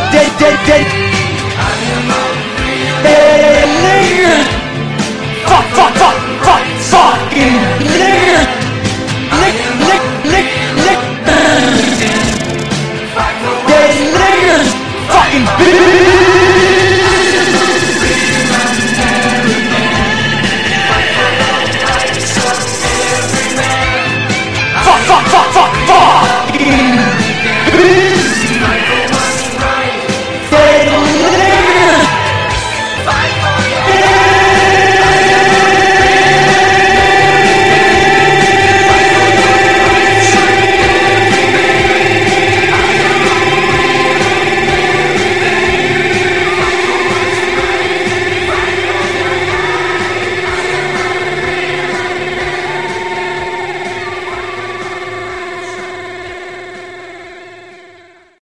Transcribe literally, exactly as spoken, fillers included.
dead, dead, dead. Dead niggers. Fuck, fuck, fuck, fuck, fucking niggers. Nick, nick, nick, nick. Dead niggers. Fucking bitch.